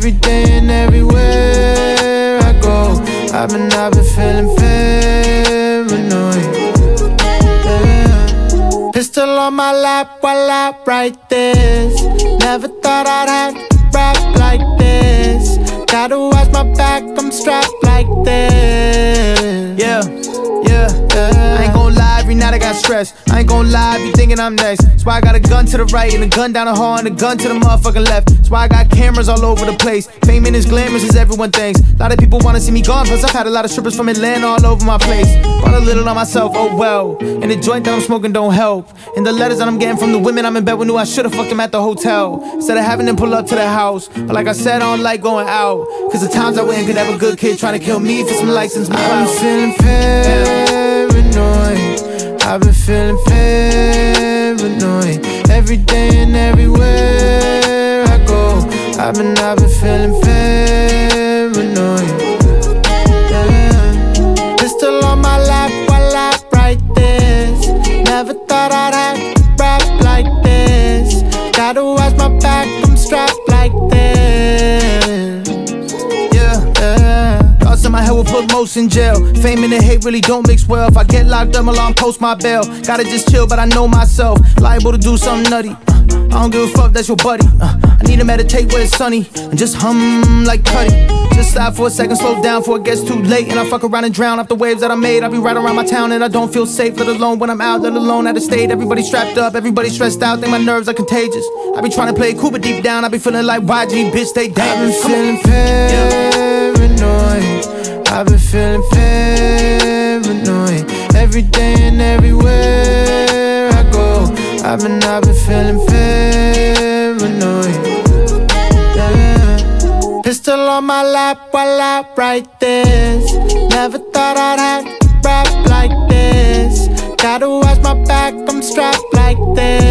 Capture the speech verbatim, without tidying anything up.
every day and everywhere I go. I've been, I've been feeling paranoid. Yeah. Pistol on my lap while I write this. Never thought I'd have to rap like this. Gotta watch my back, I'm strapped like this. Yeah, yeah, yeah. I ain't gon' lie, every night I got stressed. I ain't gon' lie, I be thinking I'm next. That's why I got a gun to the right and a gun down the hall and a gun to the motherfucking left. That's why I got cameras all over the place. Fame ain't as glamorous as everyone thinks. A lot of people wanna see me gone, plus I've had a lot of strippers from Atlanta all over my place. Brought a little on myself, oh well. And the joint that I'm smoking don't help. And the letters that I'm getting from the women I'm in bed with knew I should've fucked them at the hotel instead of having them pull up to the house. But like I said, I don't like going out, cause the times I went could have a good kid trying to kill me for some license. I'm feeling paranoid. I've been feeling paranoid. Every day and everywhere I go. I've been, I've been feeling paranoid. Yeah. Pistol on my lap while I write this. Never thought I'd have to rap like this. Gotta watch my back, I'm strapped like this. Yeah, yeah. Thoughts in my head will put most in jail. Fame and the hate really don't mix well. If I get locked up, I'll post my bail. Gotta just chill, but I know myself. Liable to do something nutty. uh, I don't give a fuck, that's your buddy. uh, I need to meditate where it's sunny and just hum like Cuddy. Just stop for a second, slow down before it gets too late. And I fuck around and drown off the waves that I made. I be right around my town and I don't feel safe, let alone when I'm out, let alone at the state. Everybody strapped up, everybody stressed out, think my nerves are contagious. I be trying to play it cool, but deep down I be feeling like Y G, bitch, stay dangerous. I've been feeling paranoid. I've been feeling paranoid. Every day and everywhere I go. I've been, I've been feeling paranoid. Yeah. Pistol on my lap while I write this. Never thought I'd have to rap like this. Gotta watch my back, I'm strapped like this.